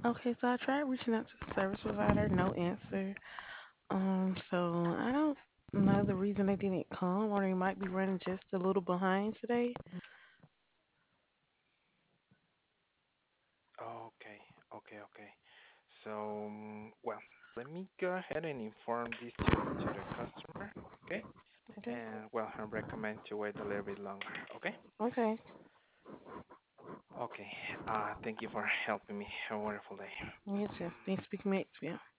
Okay, so I tried reaching out to the service provider, no answer. So I don't know the reason they didn't come, or they might be running just a little behind today. Okay, okay. So, well, let me go ahead and inform this to the customer, okay? Okay. And well, I recommend to wait a little bit longer, okay? Okay. Okay. Thank you for helping me. Have a wonderful day. You too. Thanks for speaking to me.